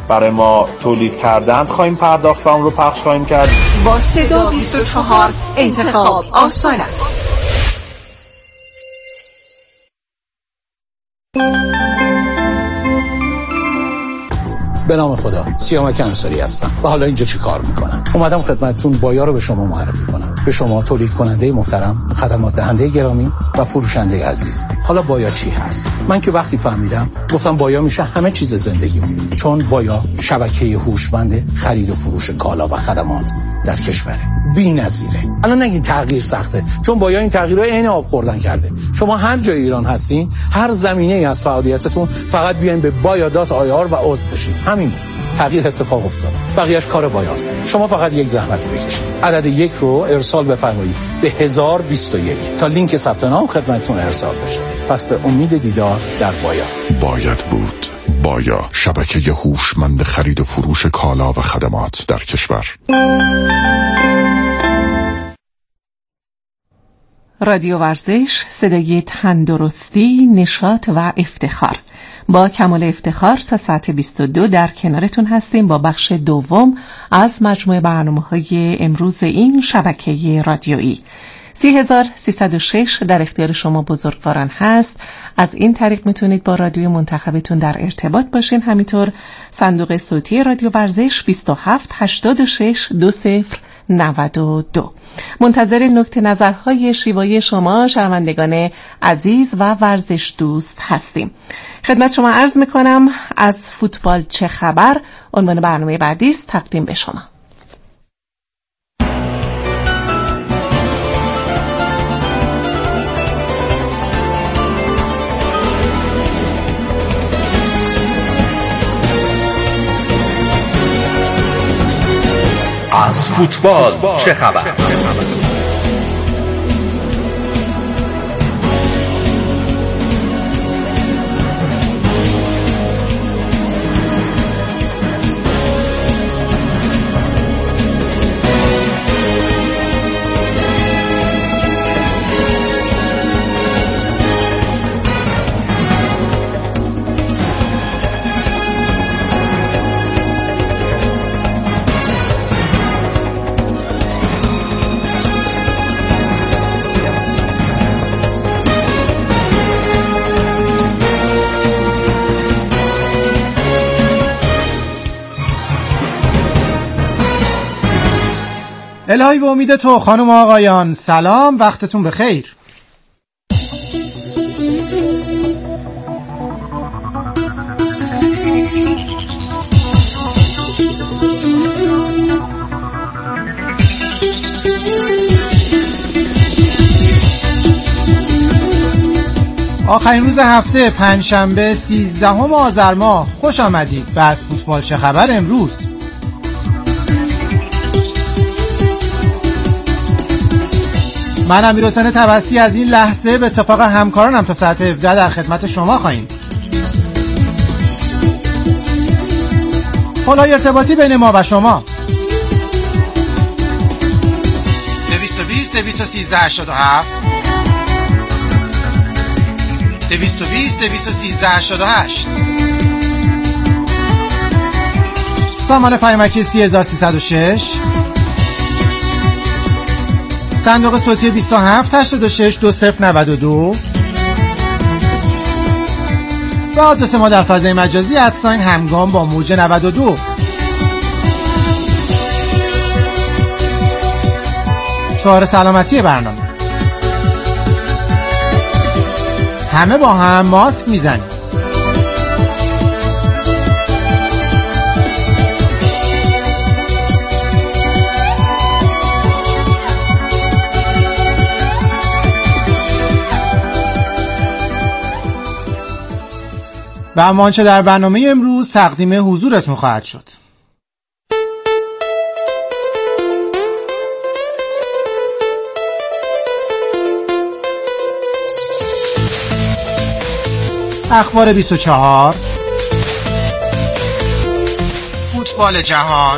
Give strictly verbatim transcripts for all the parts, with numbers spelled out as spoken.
برای ما تولید کردند خواهیم پرداخت و اون رو پخش خواهیم کرد. با صدا بیست و چهار انتخاب آسان است. به نام خدا، سیامک انصاری هستم و حالا اینجا چی کار میکنم؟ اومدم خدمتتون بایا رو به شما معرفی کنم، به شما تولید کننده محترم، خدمات دهنده گرامی و فروشنده عزیز. حالا بایا چی هست؟ من که وقتی فهمیدم گفتم بایا میشه همه چیز زندگیمون، چون بایا شبکه هوشمند خرید و فروش کالا و خدمات در کشور بی‌نظیره. الان نگین تغییر سخته، چون بایا این تغییر رو عین آب خوردن کرده. شما هر جای ایران هستین، هر زمینه‌ای از فعالیتتون، فقط بیاین به بایا دات آی آر و عضو بشین. همین بود. تغییر اتفاق افتاد. بقیه‌اش کار بایاست. شما فقط یک زحمت بکشید. عدد یک رو ارسال بفرمایید به هزار و بیست و یک تا لینک ثبت نام خدمتتون ارسال بشه. پس به امید دیدار در بایا. باید بود. بایا، شبکه هوشمند خرید و فروش کالا و خدمات در کشور. رادیو ورزش، صدای تندرستی، نشاط و افتخار. با کمال افتخار تا ساعت بیست و دو در کنارتون هستیم با بخش دوم از مجموعه برنامه‌های امروز این شبکه رادیویی. سی هزار سیصد و شش در اختیار شما بزرگواران هست. از این طریق میتونید با رادیوی منتخبتون در ارتباط باشین. همینطور صندوق صوتی رادیو ورزش بیست و هفت هشتاد و شش دو صفر نود و دو. منتظر نکته نظرهای شیوایی شما شنوندگان عزیز و ورزش دوست هستیم. خدمت شما عرض میکنم از فوتبال چه خبر عنوان برنامه بعدی است تقدیم به شما. از فوتبال چه خبر؟ الهی به امید تو. خانم و آقایان سلام، وقتتون بخیر. آخرین روز هفته پنجشنبه سیزدهم آذر ماه، خوش آمدید به از فوتبال چه خبر امروز. من امیرحسین طبسی از این لحظه به اتفاق همکارانم تا ساعت هفده در خدمت شما خواهیم. پل‌های ارتباطی بین ما و شما دویست و بیست دویست و سیزده هشتاد و هفت دویست و بیست دویست و سیزده هشتاد و هشت سامان پیامکی سی هزار سیصد و شش، صندوق صوتی بیست و هفت هشتاد و شش دو صفر نود و دو و آدرس ما در فضای مجازی ادساین همگام با موج نود و دو. شعار سلامتی برنامه: همه با هم ماسک میزنیم. و اما آنچه در برنامه امروز تقدیم حضورتون خواهد شد. اخبار بیست و چهار، فوتبال جهان،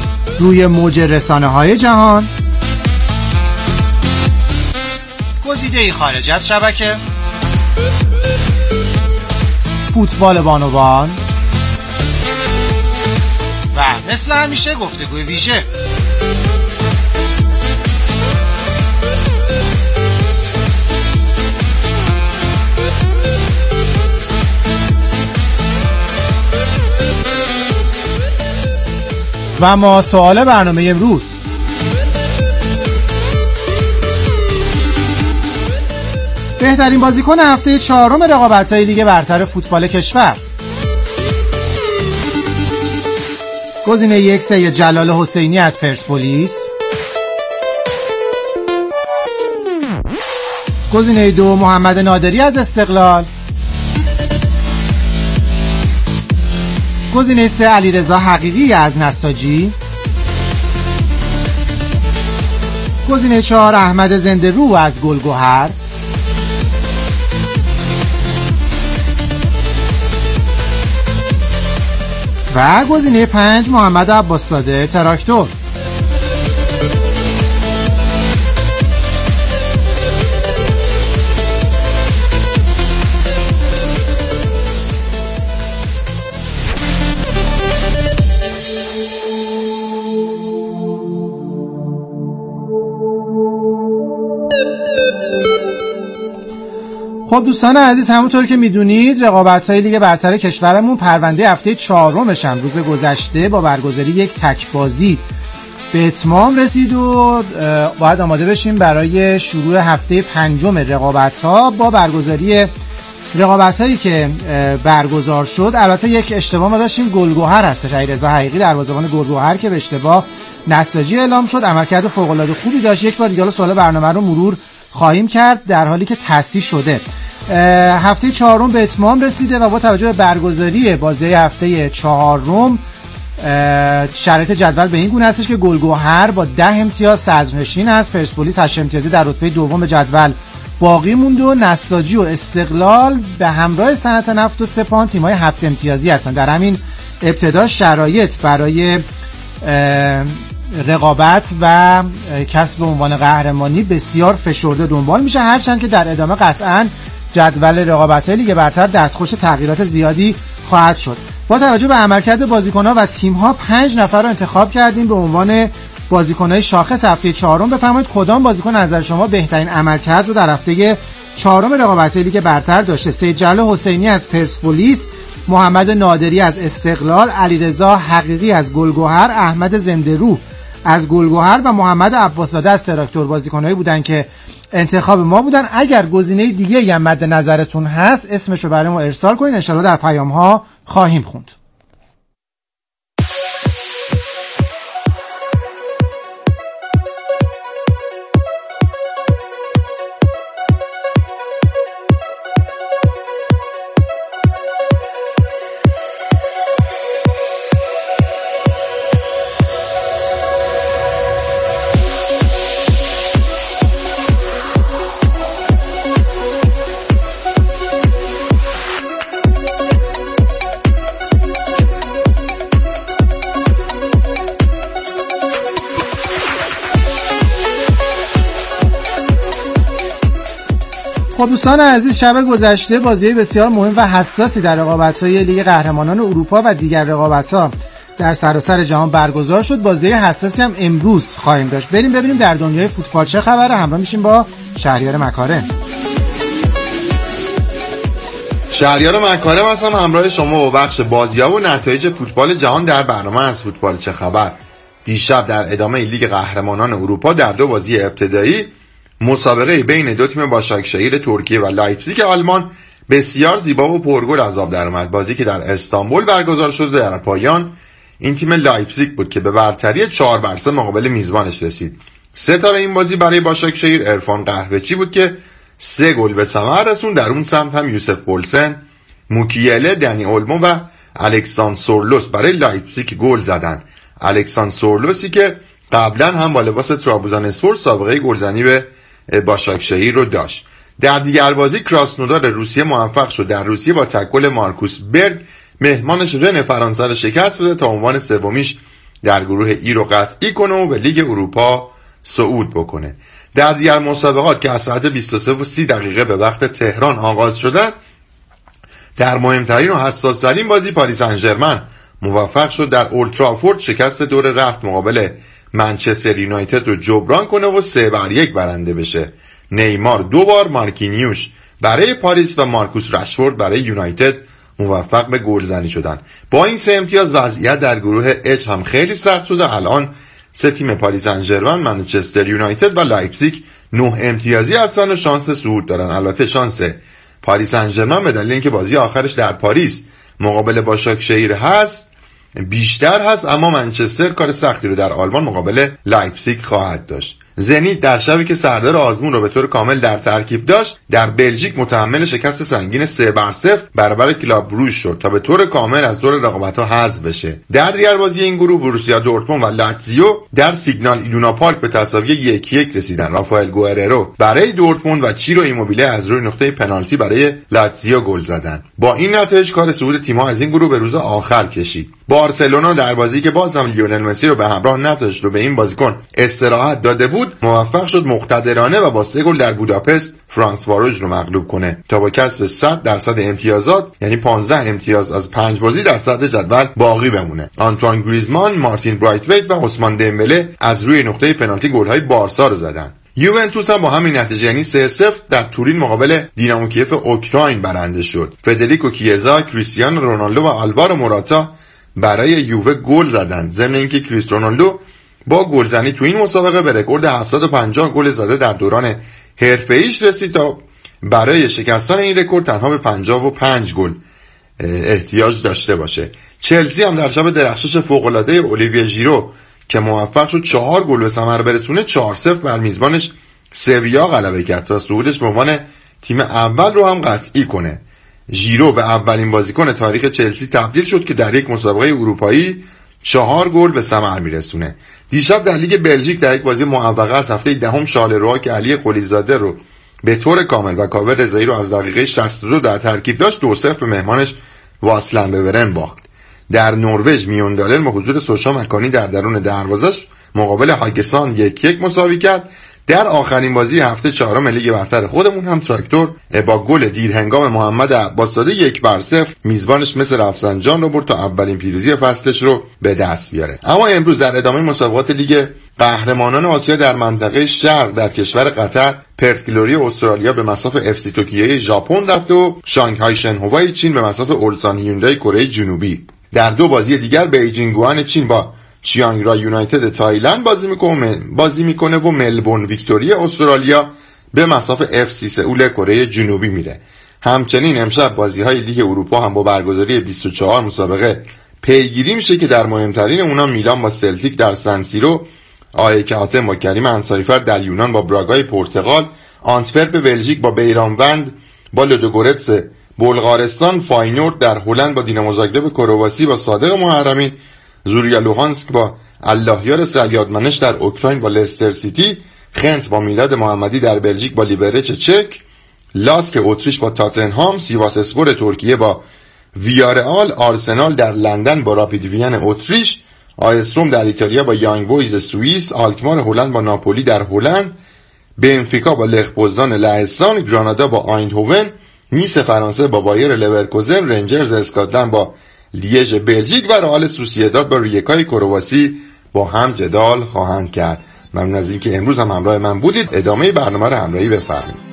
روی موج رسانه‌های جهان، ایده خارج از شبکه، فوتبال بانوان و مثل همیشه گفتگوی ویژه. و ما سوال برنامه امروز: بهترین بازیکن هفته چهارم رقابت‌های لیگ برتر فوتبال کشور. گزینه یک سید جلال حسینی از پرسپولیس. گزینه دو محمد نادری از استقلال. گزینه سه علیرضا حقیقی از نساجی. گزینه چهار احمد زنده رو از گلگهر. و گزینه پنج محمد عباس‌زاده تراکتور. خب دوستان عزیز، همونطور که میدونید رقابت‌های لیگ برتر کشورمون پرونده هفته چهارمش هم روز گذشته با برگزاری یک تک بازی به اتمام رسید و باید آماده بشیم برای شروع هفته پنجم رقابت‌ها با برگزاری رقابت‌هایی که برگزار شد. البته یک اشتباه ما داشتیم، گلگهر هستش، علیرضا حقیقی دروازه‌بان گلگهر که به اشتباه نساجی اعلام شد. عملکرد فوق‌العاده خوبی داشت. یک بار دیگه سوال برنامه رو مرور خواهیم کرد در حالی که تصحیح شده. هفته چهارم به اتمام رسیده و با توجه به برگزاری بازی هفته چهارم شرایط جدول به این گونه هستش که گلگهر با ده امتیاز صدرنشین است، پرسپولیس هشت امتیازی در رتبه دوم جدول باقی موند و نساجی و استقلال به همراه صنعت نفت و سپاهان تیم‌های هفت امتیازی هستند. در همین ابتدا شرایط برای رقابت و کسب عنوان قهرمانی بسیار فشرده دنبال میشه، هرچند که در ادامه قطعاً جدول رقابت‌های لیگ برتر دستخوش تغییرات زیادی خواهد شد. با توجه به عملکرد بازیکن‌ها و تیم‌ها پنج نفر رو انتخاب کردیم به عنوان بازیکن‌های شاخص هفته چهارم. بفرمایید کدام بازیکن نظر شما بهترین عملکرد رو در هفته چهارم رقابت‌های لیگ برتر داشته؟ سید جلال حسینی از پرسپولیس، محمد نادری از استقلال، علیرضا حقیقی از گلگهر، احمد زنده رو از گلگهر و محمد عباس‌زاده از تراکتور بازیکنایی بودن که انتخاب ما بودن. اگر گزینه دیگه هم مد نظرتون هست اسمشو برای ما ارسال کنین، ان شاءالله در پیام ها خواهیم خوند. خب دوستان عزیز، شب گذشته بازی بسیار مهم و حساسی در رقابت‌های لیگ قهرمانان اروپا و دیگر رقابت‌ها در سراسر جهان برگزار شد. بازی حساسی هم امروز خواهیم داشت. بریم ببینیم در دنیای فوتبال چه خبره. همراه میشیم با شهریار مکارم. شهریار مکارم هستم همراه شما و بخش بازی‌ها و نتایج فوتبال جهان در برنامه از فوتبال چه خبر. دیشب در ادامه لیگ قهرمانان اروپا در دو بازی ابتدایی مسابقه بین دو تیم باشاکشهیر ترکیه و لایپزیگ آلمان بسیار زیبا و پرگل از آب در اومد. بازی که در استانبول برگزار شد و در پایان این تیم لایپزیگ بود که به برتری چهار بر سه مقابل میزبانش رسید. ستاره این بازی برای باشاکشهیر عرفان قهوه‌چی بود که سه گل به ثمر رسوند. در اون سمت هم یوسف بولسن، موکیله، دنی اولمو و الکساندر سورلوس برای لایپزیگ گل زدن. الکساندر سورلوسی که قبلا هم با لباس ترابزون‌اسپور سابقه گلزنی به باشاکشهیر رو داشت. در دیگر بازی کراسنودار روسیه موفق شد در روسیه با تکل مارکوس برگ مهمانش رن فرانسه را شکست بده تا عنوان سومیش در گروه ای رو قطعی کنه و به لیگ اروپا صعود بکنه. در دیگر مسابقات که از ساعت بیست و سه و سی دقیقه به وقت تهران آغاز شدند، در مهمترین و حساس‌ترین بازی پاریس سن ژرمن موفق شد در اولترافورد شکست دور رفت مقابل منچستر یونایتد رو جبران کنه و سه بر یک برنده بشه. نیمار دو بار، مارکینیوش برای پاریس و مارکوس رشفورد برای یونایتد موفق به گلزنی شدن. با این سه امتیاز وضعیت در گروه اچ هم خیلی سخت شده. الان سه تیم پاریس سن ژرمن، منچستر یونایتد و لایپزیگ نه امتیازی هستن و شانس صعود دارن. البته شانس پاریس سن ژرمن به دلیل اینکه بازی آخرش در پاریس مقابل باشاکشهیر هست بیشتر هست، اما منچستر کار سختی رو در آلمان مقابل لایپزیگ خواهد داشت. زنیت در شبی که سردار آزمون رو به طور کامل در ترکیب داشت، در بلژیک متحمل شکست سنگین سه بر صفر برابر کلاب بروژ شد تا به طور کامل از دور رقابت‌ها حذف بشه. در دیگر بازی این گروه بروسیا دورتموند و لاتزیو در سیگنال ایدونا پارک به تساوی یک یک رسیدن. رافائل گوئررو برای دورتموند و چیرو ایموبیله از روی نقطه پنالتی برای لاتزیو گل زدند. با این نتایج کار صعود تیم‌ها از این گروه به روز آخر کشید. بارسلونا در بازی که باز هم لیونل مسی رو به همراه نداشت و به این بازیکن استراحت داده بود، موفق شد مقتدرانه و با سه گل در بوداپست فرانس واروژ رو مغلوب کنه تا با کسب صد درصد امتیازات، یعنی پانزده امتیاز از پنج بازی در صدر جدول باقی بمونه. آنتوان گریزمان، مارتین برایتویت و عثمان دمبله از روی نقطه پنالتی گل‌های بارسا رو زدن. یوونتوس هم با همین نتیجه یعنی سه صفر در تورین مقابل دینامو کیف اوکراین برنده شد. فدریکو کیزا، کریستیانو رونالدو و آلوارو موراتا برای یووه گل زدند. ضمن اینکه کریستیانو رونالدو با گلزنی تو این مسابقه به رکورد هفتصد و پنجاه گل زده در دوران حرفه‌ایش رسید تا برای شکستن این رکورد تنها به پنجاه و پنج گل احتیاج داشته باشه. چلسی هم در شب درخشش فوق‌العاده اولیویه ژیرو که موفق شد چهار گل به ثمر برسونه، چهار صفر بر میزبانش سویا غلبه کرد تا صعودش به عنوان تیم اول رو هم قطعی کنه. ژیرو به اولین بازیکن تاریخ چلسی تبدیل شد که در یک مسابقه اروپایی چهار گل به ثمر میرسونه. دیشب در لیگ بلژیک در یک بازی معوقه از هفته دهم شارلروآ که علی قلیزاده رو به طور کامل و کاوه رضایی رو از دقیقه شصت و دو در ترکیب داشت، دو صفر به مهمانش واسلن بورن باخت. در نروژ میوندالن با حضور سوشا مکانی در درون دروازش مقابل هاگسان یک یک مساوی کرد. در آخرین بازی هفته چهارم لیگ برتر خودمون هم تراکتور با گل دیرهنگام محمد عباسزاده یک بر صفر میزبانش مثل رفسنجان رو برد تا اولین پیروزی فصلش رو به دست بیاره. اما امروز در ادامه مسابقات لیگ قهرمانان آسیا در منطقه شرق در کشور قطر، پرت گلوری استرالیا به مصاف اف سی توکیو ژاپن رفت و شانگهای شنهوای چین به مصاف اولسان هیوندای کره جنوبی. در دو بازی دیگر بیجینگ گوان چین با چیانگ را یونایتد تایلند بازی میکنه بازی میکنه و ملبورن ویکتوریا استرالیا به مصاف اف سی سئول کره جنوبی میره. همچنین امشب بازی‌های لیگ اروپا هم با برگزاری بیست و چهار مسابقه پیگیری میشه که در مهمترین اونا میلان با سلتیک در سن سیرو، آیک آتن با کریم انصاریفر در یونان با براگای پرتغال، آنتورپ بلژیک با بیرانوند با لودوگورتس بلغارستان، فاینورد در هلند با دینامو زاگرب کرواسی با صادق محرمی، زوریا لوهانسک با اللهیار سیادمنش در اوکراین با لستر سیتی، خنت با میلاد محمدی در بلژیک با لیبرچ چک، لاسک اتریش با تاتنهام، سیواس اسپور ترکیه با ویارئال، آرسنال در لندن با راپید وین اتریش، آیستروم در ایتالیا با یانگ بویز سوئیس، آلکمار هلند با ناپولی در هلند، بنفیکا با لخ پوزدان لهستان، گرانادا با آیندهوون، نیس فرانسه با بایر لورکوزن، رنجرز اسکاتلند با لیژ بلژیک و رئال سوسییداد با ریکای کرواسی با هم جدال خواهند کرد. ممنون از اینکه امروز هم همراه من بودید. ادامه برنامه رو همراهی بفرمایید.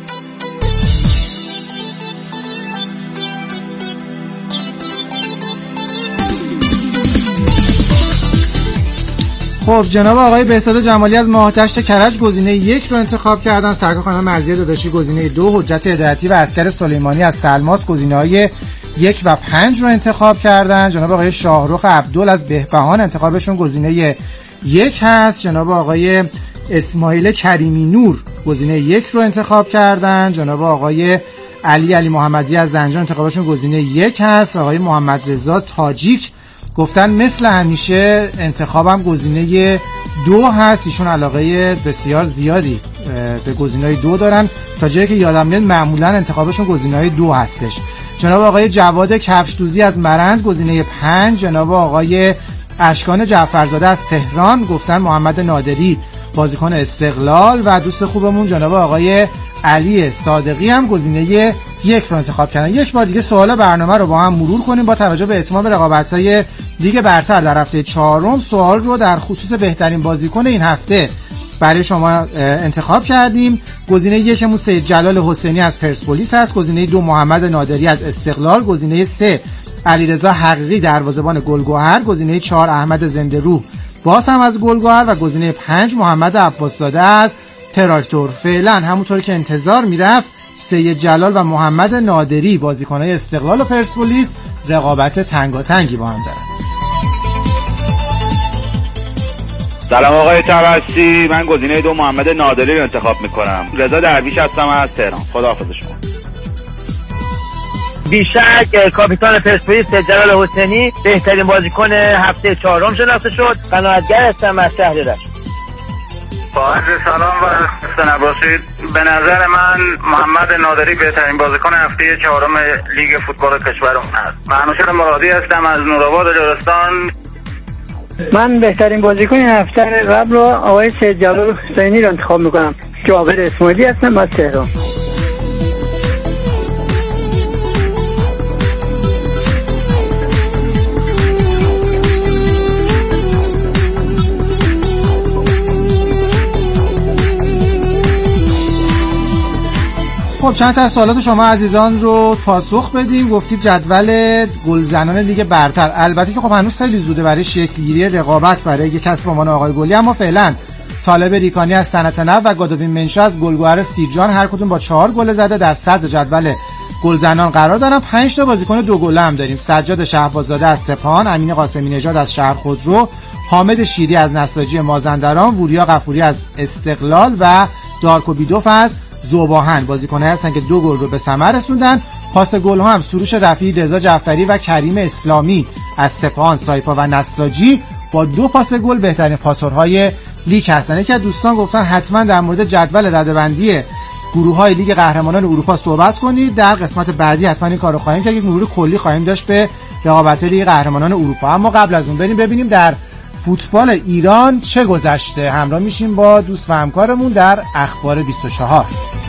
خب جناب آقای بهزاد جمالی از ماهتشت کرج گزینه یک رو انتخاب کردن. سرکار خانم مرضیه داداشی گزینه دو، حجت هدایتی و اسکر سلیمانی از سلماس گزینه های یک و پنج رو انتخاب کردن. جناب آقای شاهرخ عبدل از بهبهان انتخابشون گزینه یک هست. جناب آقای اسماعیل کریمی نور گزینه یک رو انتخاب کردن. جناب آقای علی علی محمدی از زنجان انتخابشون گزینه یک هست. آقای محمد رضا تاجیک گفتن مثل همیشه انتخابم گزینه دو هست. ایشون علاقه بسیار زیادی به گزینه دو دارن، تا جایی که یادم میاد معمولا انتخابشون گزینه دو هستش. جناب آقای جواد کفشدوزی از مرند گزینه پنج. جناب آقای اشکان جعفرزاده از تهران گفتن محمد نادری بازیکن استقلال و دوست خوبمون جناب آقای علی صادقی هم گزینه یک رو انتخاب کردن. یک بار دیگه سوال برنامه رو با هم مرور کنیم. با توجه به اتمام رقابت‌های لیگ برتر در هفته چهارم، سوال رو در خصوص بهترین بازیکن این هفته برای شما انتخاب کردیم. گزینه یکمون سید جلال حسینی از پرسپولیس هست، گزینه دو محمد نادری از استقلال، گزینه سه علیرضا حقیقی دروازه‌بان گلگهر، گزینه چهار احمد زنده روح باز هم از گلگهر و گزینه پنج محمد عباسزاده از تراکتور. فعلا همونطور که انتظار میرفت سید جلال و محمد نادری بازیکن‌های استقلال و پرسپولیس رقابت تنگاتنگی با هم دارن. سلام آقای توسلی، من گزینه دو محمد نادری رو انتخاب میکنم. رضا درویش هستم از تهران. خداحافظ شما. بیشک کاپیتان پرسپولیس جلال حسینی بهترین بازیکن هفته چهارم شناخته شد. قناعتگر هستم از شهر رشت. با عرض سلام و خسته نباشید. به نظر من محمد نادری بهترین بازیکن هفته چهارم لیگ فوتبال کشورمون است. منوشر مرادی هستم از نورآباد لرستان. من بهترین بازیکن هفته قبل رو آقای سید جلال حسینی رو انتخاب میکنم. جابر اسماعیلی هستم از تهران. خب چند تا از سوالات شما عزیزان رو پاسخ بدیم. گفتید جدول گلزنان لیگ برتر. البته که خب هنوز خیلی زوده برای شکل‌گیری رقابت برای یک کسب عنوان آقای گلی، اما فعلا طالب ریکانی از صنعت نفت و گادوین منشا از گلگهر سیرجان هر کدوم با چهار گل زده در صدر جدول گلزنان قرار دارن. پنج تا بازیکن دو گله هم داریم. سجاد شهباززاده از سپاهان، امین قاسمی نژاد از شهر خودرو، حامد شیری از نساجی مازندران، وریا غفوری از استقلال و دارکو بیدوف از ذوباهن. بازیکن‌ها هستن که دو گل رو به ثمر رسوندن. پاس گل ها هم سروش رفیعی، رضا جعفری و کریم اسلامی از سپاهان، سایپا و نساجی با دو پاس گل بهترین پاسورهای لیگ هستن. یکی از دوستان گفتن حتما در مورد جدول رده‌بندی گروه‌های لیگ قهرمانان اروپا صحبت کنید. در قسمت بعدی حتما این کارو خواهیم کرد. یک مرور کلی خواهیم داشت به رقابت لیگ قهرمانان اروپا. اما قبل از اون بریم ببینیم در فوتبال ایران چه گذشته. همراه میشیم با دوست و همکارمون در اخبار بیست و چهار.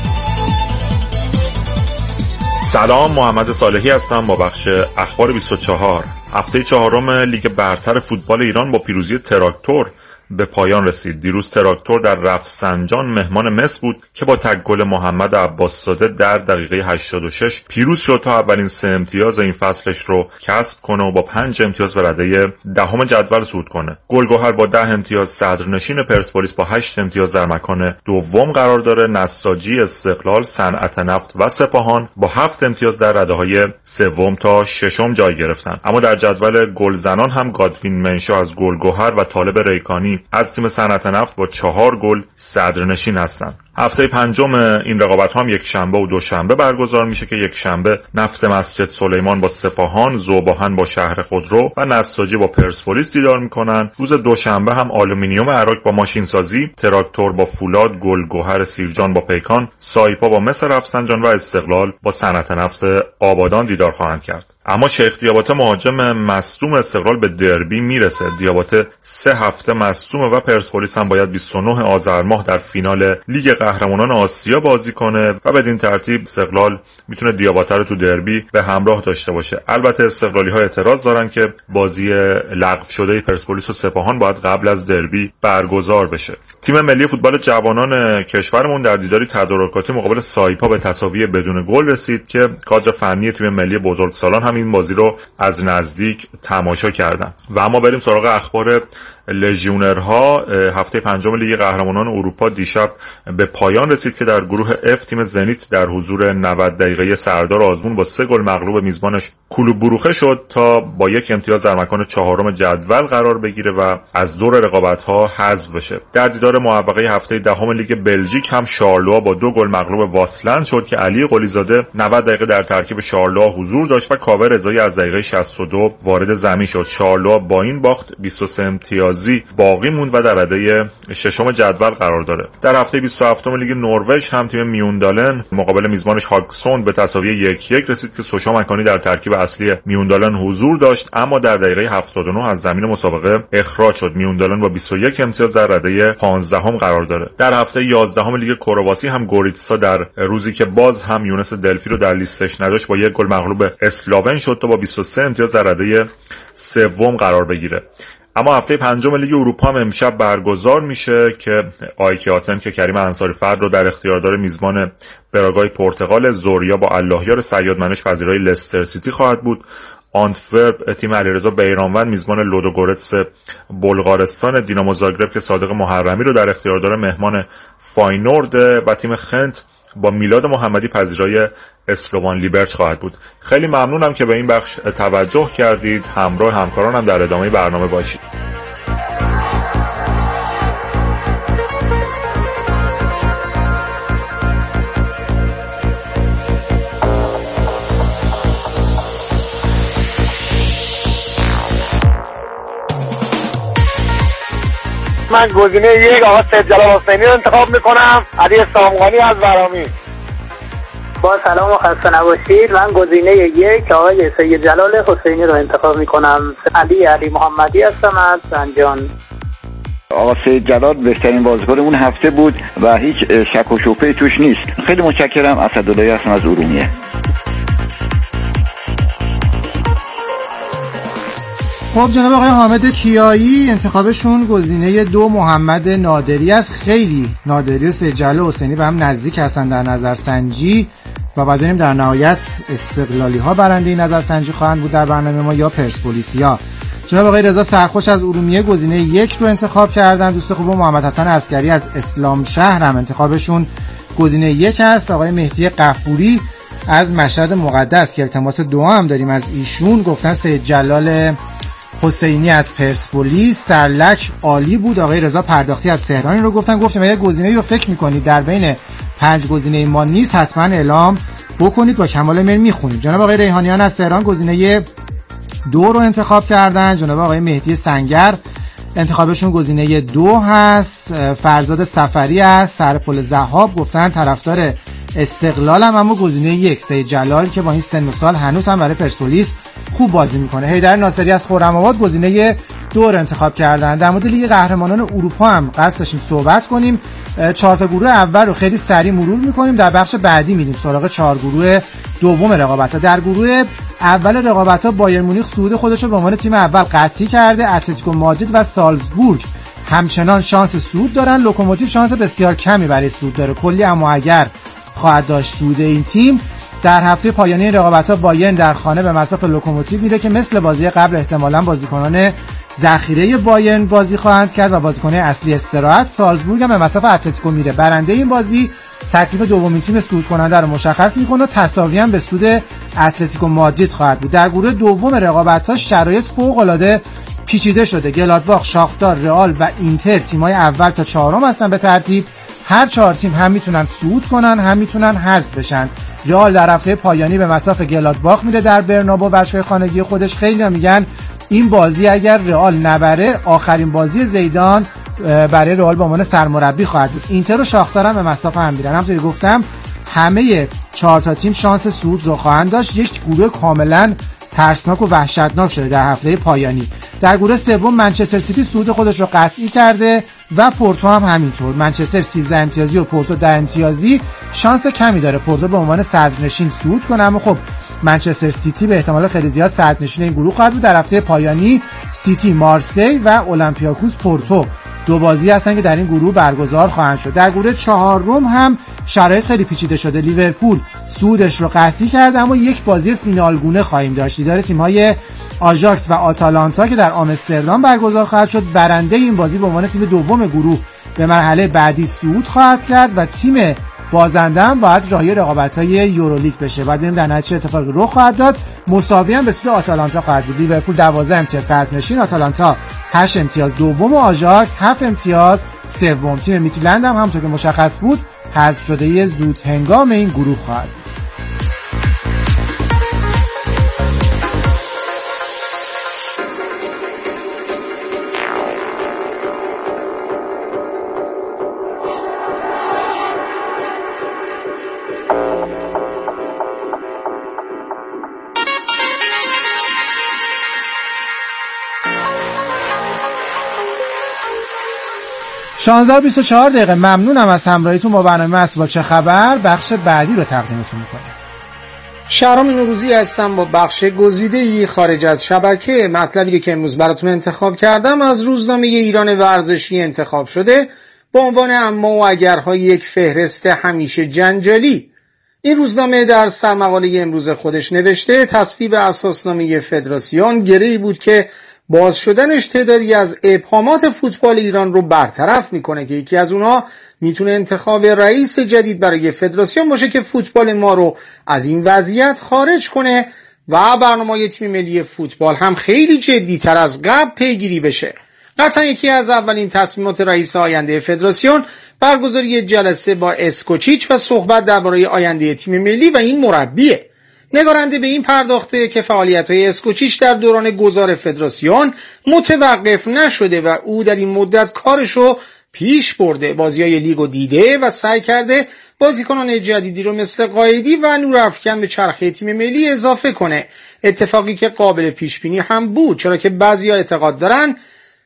سلام، محمد صالحی هستم با بخش اخبار بیست و چهار. هفته چهارم لیگ برتر فوتبال ایران با پیروزی تراکتور به پایان رسید. دیروز تراکتور در رفسنجان مهمان مس بود که با تک گل محمد عباسزاده در دقیقه هشتاد و شش پیروز شد تا اولین سه امتیاز این فصلش رو کسب کنه و با پنج امتیاز به رده دهم جدول صعود کنه. گلگهر با ده امتیاز صدرنشین، پرسپولیس با هشت امتیاز در مکان دوم قرار داره. نساجی، استقلال، صنعت نفت و سپاهان با هفت امتیاز در رده‌های سوم تا ششم جای گرفتن. اما در جدول گلزنان هم گادوین منشا از گلگهر و طالب ریکانی از تیم صنعت نفت با چهار گل صدرنشین هستند. هفته پنجم این رقابت هم یک شنبه و دوشنبه برگزار میشه که یک شنبه نفت مسجد سلیمان با سپاهان، ذوباهن با شهر خودرو و نساجی با پرسپولیس دیدار میکنن. روز دوشنبه هم آلومینیوم عراق با ماشین سازی، تراکتور با فولاد، گلگهر سیرجان با پیکان، سایپا با مس رفسنجان و استقلال با صنعت نفت آبادان دیدار خواهند کرد. اما شیخ دیاباته مهاجم مصدوم استقلال به دربی میرسه. دیاباته سه هفته مصدومه و پرسپولیس هم باید بیست و نه آذر ماه در فینال لیگ قهرمانان آسیا بازی کنه و بدین ترتیب استقلال میتونه دیاباته رو تو دربی به همراه داشته باشه. البته استقلالی ها اعتراض دارن که بازی لغو شده پرسپولیس و سپاهان باید قبل از دربی برگزار بشه. تیم ملی فوتبال جوانان کشورمون در دیداری تدارکاتی مقابل سایپا به تساوی بدون گل رسید که کادر فنی تیم ملی بزرگسالان هم این بازی رو از نزدیک تماشا کردن. و اما بریم سراغ اخبار لژیونرها. هفته پنجم لیگ قهرمانان اروپا دیشب به پایان رسید که در گروه اف تیم زنیت در حضور نود دقیقه سردار آزمون با سه گل مغلوب میزبانش کلوب بروخه شد تا با یک امتیاز در مکان چهارم جدول قرار بگیره و از دور رقابت‌ها حذف بشه. در دیدار موفقه هفته دهم لیگ بلژیک هم شارلوا با دو گل مغلوب واسلند شد که علی قلیزاده نود دقیقه در ترکیب شارلوا حضور داشت و کاوه رضایی از دقیقه شصت و دو وارد زمین شد. شارلوا با این باخت بیست و سه امتیاز امتیازی باقی موند و در رده ششم جدول قرار داره. در هفته بیست و هفتم لیگ نروژ هم تیم میوندالن مقابل میزبانش هاگسوند به تساوی یک یک رسید که سوشا مکانی در ترکیب اصلی میوندالن حضور داشت، اما در دقیقه هفتاد و نه از زمین مسابقه اخراج شد. میوندالن با بیست و یک امتیاز در رده پانزدهم قرار داره. در هفته یازدهم لیگ کرواسی هم گوریتسا در روزی که باز هم یونس دلفی رو در لیستش نداشت با یک گل مغلوب اسلاون شد تا با بیست و سه امتیاز در رده سوم قرار بگیره. اما هفته پنجم لیگ اروپا هم امشب برگزار میشه که آیکی آتن که کریم انصاری فرد رو در اختیار داره میزبان براگای پرتغال، زوریا با اللهیار صیاد منش پذیرای لستر سیتی خواهد بود. آنتورپ تیم علیرضا بیرانوند میزبان لودوگورتس بلغارستان، دینامو زاگرب که صادق محرمی رو در اختیار داره مهمان فاینورد و تیم خنت با میلاد محمدی پذیرای اسلوان لیبرچ خواهد بود. خیلی ممنونم که به این بخش توجه کردید. همراه همکارانم در ادامه برنامه باشید. من گزینه یک آقا سید جلال حسینی رو انتخاب میکنم. علی سامغانی از ورامی. با سلام و خسته نباشید. من گزینه یک آقای سید جلال حسینی رو انتخاب میکنم. علی علی محمدی هستم از زنجان. آقا سید جلال بهترین بازیکن اون هفته بود و هیچ شک و شبهه‌ای توش نیست. خیلی متشکرم. اسدالله هستم از ارومیه. خب جناب آقای حامد کیایی انتخابشون گزینه دو محمد نادری است. خیلی نادری و سید جلال حسینی به هم نزدیک هستن در نظرسنجی و بعد ببینیم در نهایت استقلالی ها برنده این نظرسنجی خواهند بود در برنامه ما یا پرسپولیسیا. جناب آقای رضا سرخوش از ارومیه گزینه یک رو انتخاب کردن. دوست خوب محمد حسن عسکری از اسلام شهر هم انتخابشون گزینه یک است. آقای مهدی قفوری از مشهد مقدس که التماس دعا هم داریم از ایشون گفتن سید جلال حسینی از پرسپولیس. سرلک عالی بود. آقای رضا پرداختی از تهران رو گفتن. گفتم اگه گزینه‌ای رو فکر می‌کنید در بین پنج گزینه ما نیست حتما اعلام بکنید، با کمال میل میخونیم. جناب آقای ریحانیان از تهران گزینه دو رو انتخاب کردن. جناب آقای مهدی سنگر انتخابشون گزینه دو هست. فرزاد سفری از سرپل ذهاب گفتن طرفدار استقلال هم، اما گزینه یک سید جلال که با این سن و سال هنوز هم برای پرسپولیس خوب بازی میکنه. حیدر ناصری از خرم‌آباد گزینه دو رو انتخاب کردن. در مورد لیگ قهرمانان اروپا هم قصد داشتیم صحبت کنیم. چهار تا گروه اول رو خیلی سریع مرور میکنیم، در بخش بعدی میریم سراغ چهار گروه دوم رقابت‌ها. در گروه اول رقابت‌ها بایر مونیخ صعود خودش رو به عنوان تیم اول قطعی کرده. اتلتیکو مادرید و سالزبورگ همچنان شانس صعود دارن. لوکوموتیو شانس بسیار کمی برای صعود داره. کلی اما اگر خواهد داشت صعود این تیم. در هفته پایانی رقابت‌ها بایرن در خانه به مصاف لوکوموتیو میره که مثل بازی قبل احتمالاً بازیکنان ذخیره بایرن بازی خواهند کرد و بازیکن اصلی استراحت. سالزبورگ هم به مصاف اتلتیکو میره. برنده این بازی تکلیف دومین تیم صعود کننده رو مشخص میکنه و تساوی هم به سود اتلتیکو مادرید خواهد بود. در گروه دوم رقابت‌ها شرایط فوق‌العاده پیچیده شده. گلادباخ، شاختار، رئال و اینتر تیم‌های اول تا چهارم هستن به ترتیب. هر چهار تیم هم میتونن صعود کنن هم میتونن حذف بشن. رئال در هفته پایانی به مصاف گلادباخ میره در برنابو ورزشگاه خانگی خودش. خیلی هم میگن این بازی اگر رئال نبره آخرین بازی زیدان برای رئال به عنوان سرمربی خواهد بود. اینتر و شاختار هم به مصاف هم میرن. همونطوری گفتم همه چهار تا تیم شانس صعود رو خواهند داشت. یک گروه کاملا ترسناک و وحشتناک شده در هفته پایانی. در گروه سوم منچستر سیتی صعود خودش رو قطعی کرده و پورتو هم همینطور. منچستر سیزده امتیازی و پورتو ده امتیازی شانس کمی داره پورتو به عنوان صدرنشین صعود کنه، اما خب منچستر سیتی به احتمال خیلی زیاد صدرنشین این گروه خواهد بود. در هفته پایانی سیتی مارسی و اولمپیاکوس پورتو دو بازی هستن که در این گروه برگزار خواهند شد. در گروه چهارم هم شرایط خیلی پیچیده شده. لیورپول صعودش رو قطعی کرده اما یک بازی فینالگونه خواهیم داشت. دیدار تیم‌های آژاکس و آتالانتا که در آمستردام برگزار خواهد شد. برنده این بازی به عنوان تیم دوم گروه به مرحله بعدی صعود خواهد کرد و تیم بازنده هم باید راهی رقابت‌های یورولیگ بشه. بعد ببینیم در نتیجه اتفاقی رخ خواهد داد. مساوی هم به سود آتالانتا خواهد بود. لیورپول دوازده امتیاز صدرنشین، آتالانتا هشت امتیاز دوم و آژاکس هفت امتیاز سوم. تیم میتیلند هم همونطور که مشخص بود حذف شده زود هنگام این گروه خواهد بود. شانزده و بیست و چهار دقیقه. ممنونم از همراهیتون با برنامه اسباب چه خبر. بخش بعدی رو تقدیمتون میکنیم. شهرام نوروزی هستم با بخش گزیده‌ای خارج از شبکه. مطلبی که امروز براتون انتخاب کردم از روزنامه ایران ورزشی انتخاب شده با عنوان اما و اگرهای یک فهرست همیشه جنجالی. این روزنامه در سرمقاله امروز خودش نوشته تصویب اساسنامه فدراسیون گره‌ای بود که باز شدنش تعدادی از ابهامات فوتبال ایران رو برطرف میکنه که یکی از اونها میتونه انتخاب رئیس جدید برای فدراسیون باشه که فوتبال ما رو از این وضعیت خارج کنه و برنامه‌های تیم ملی فوتبال هم خیلی جدی‌تر از قبل پیگیری بشه. قطعا یکی از اولین تصمیمات رئیس آینده فدراسیون برگزاری جلسه با اسکوچیچ و صحبت درباره آینده تیم ملی و این مربیه. نگارنده به این پرداخته که فعالیت‌های اسکوچیچ در دوران گذار فدراسیون متوقف نشده و او در این مدت کارشو پیش برده، بازی‌های لیگو دیده و سعی کرده بازیکنان جدیدی رو مثل قایدی و نورافکن به چرخه تیم ملی اضافه کنه. اتفاقی که قابل پیش‌بینی هم بود، چرا که بعضی‌ها اعتقاد دارن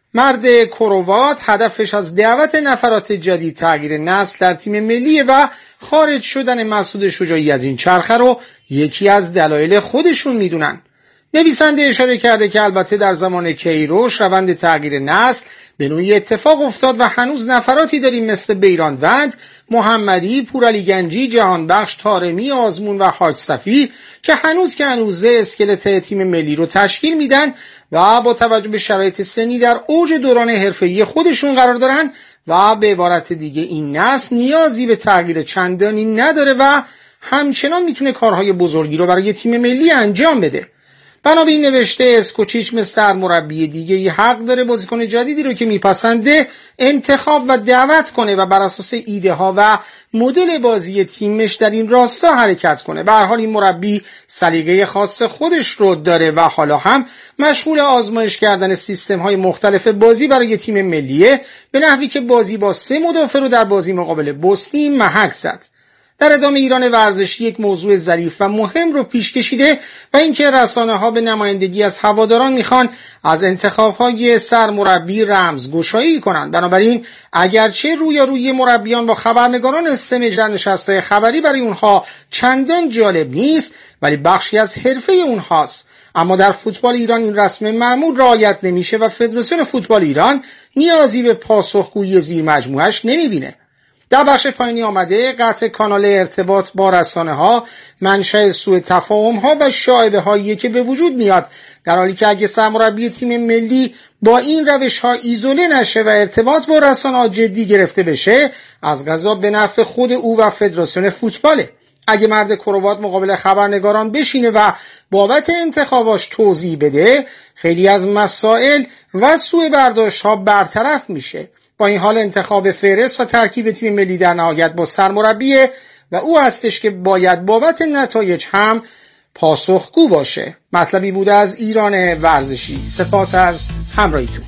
مرد کروات هدفش از دعوت نفرات جدید تغییر نسل در تیم ملی و خارج شدن مسعود شجاعی از این چرخه رو یکی از دلایل خودشون میدونن. نویسنده اشاره کرده که البته در زمان کیروش روند تغییر نسل به نوعی اتفاق افتاد و هنوز نفراتی داریم مثل بیراندوند، محمدی، پورعلی گنجی، جهانبخش، طارمی، آزمون و حاج صفی که هنوز که هنوزه اسکلت تیم ملی رو تشکیل میدن و با توجه به شرایط سنی در اوج دوران حرفه‌ای خودشون قرار دارن و به عبارت دیگه این نسل نیازی به تغییر چندانی نداره و همچنان میتونه کارهای بزرگی رو برای تیم ملی انجام بده. بنابراین نوشته اسکوچیچ مثل هر مربی دیگه ای حق داره بازیکن جدیدی رو که میپسنده انتخاب و دعوت کنه و بر اساس ایده ها و مدل بازی تیمش در این راستا حرکت کنه. به هر حال این مربی سلیقه خاص خودش رو داره و حالا هم مشغول آزمایش کردن سیستم های مختلف بازی برای تیم ملیه، به نحوی که بازی با سه مدافع رو در بازی مقابل بوسنی محک زد. در ادامه ایران ورزشی یک موضوع ظریف و مهم رو پیش کشیده و اینکه رسانه‌ها به نمایندگی از هواداران میخوان از انتخاب‌های سرمربی رمزگشایی کنند. بنابراین اگرچه رویارویی مربیان با خبرنگاران سمج در نشست‌های خبری برای اونها چندان جالب نیست، ولی بخشی از حرفه اونهاست. اما در فوتبال ایران این رسم معمول رعایت نمیشه و فدراسیون فوتبال ایران نیازی به پاسخگویی زیر مجموعش نمیبینه. در بخش پایینی آمده قطع کانال ارتباط با رسانه ها منشأ سوء تفاهم ها و شایبه هایی که به وجود میاد، در حالی که اگه سرمربی تیم ملی با این روش ها ایزوله نشه و ارتباط با رسانه ها جدی گرفته بشه، از قضا به نفع خود او و فدراسیون فوتباله. اگه مرد کروات مقابل خبرنگاران بشینه و بابت انتخاباش توضیح بده، خیلی از مسائل و سوء برداشت ها برطرف میشه. با این حال انتخاب فهرست و ترکیب تیم ملی در نهایت با سرمربیه و او هستش که باید بابت نتایج هم پاسخگو باشه. مطلبی بوده از ایران ورزشی. سپاس از همراهیتون.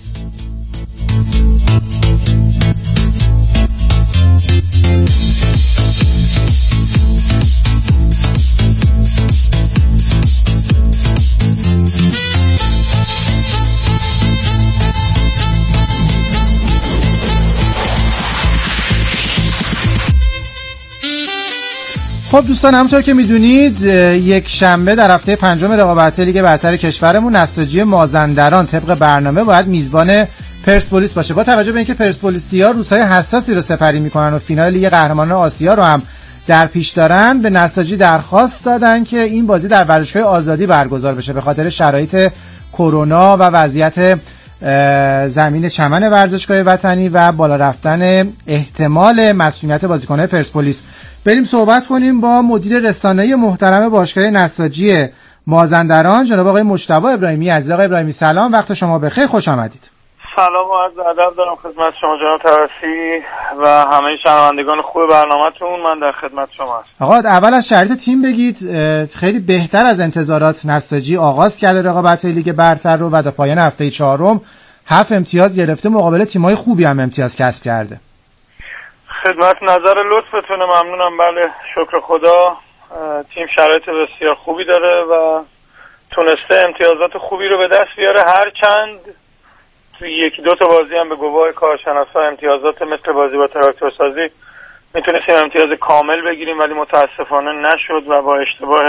خب دوستان، همونطور که میدونید یک شنبه در هفته پنجم رقابت لیگ برتر کشورمون نساجی مازندران طبق برنامه باید میزبان پرسپولیس باشه. با توجه به اینکه پرسپولیسیا روزهای حساسی رو سپری میکنن و فینال لیگ قهرمانان آسیا رو هم در پیش دارن، به نساجی درخواست دادن که این بازی در ورزشگاه آزادی برگزار بشه به خاطر شرایط کرونا و وضعیت زمین چمن ورزشگاه وطنی و بالا رفتن احتمال مسئولیت بازیکن‌های پرسپولیس. بریم صحبت کنیم با مدیر رسانه‌ای محترم باشگاه نساجی مازندران جناب آقای مجتبی ابراهیمی. عزیز آقای ابراهیمی سلام، وقت شما بخیر، خوش آمدید. سلام و عرض ادب دارم خدمت شما جناب توسی و همه شنوندگان خوب برنامه‌تون. من در خدمت شما هستم. آقا اول از شرایط تیم بگید. خیلی بهتر از انتظارات نساجی آغاز کرده رقابت لیگ برتر رو و تا پایان هفته چهارم هفت امتیاز گرفته، مقابل تیم‌های خوبی هم امتیاز کسب کرده. خدمت نظر لطفتون ممنونم. بله شکر خدا، تیم شرایط بسیار خوبی داره و تونسته امتیازات خوبی رو به دست بیاره، هرچند توی یکی دو تا بازی هم به گواه کارشناسا امتیازات مثل بازی با تراکتورسازی میتونستیم امتیاز کامل بگیریم، ولی متاسفانه نشد و با اشتباه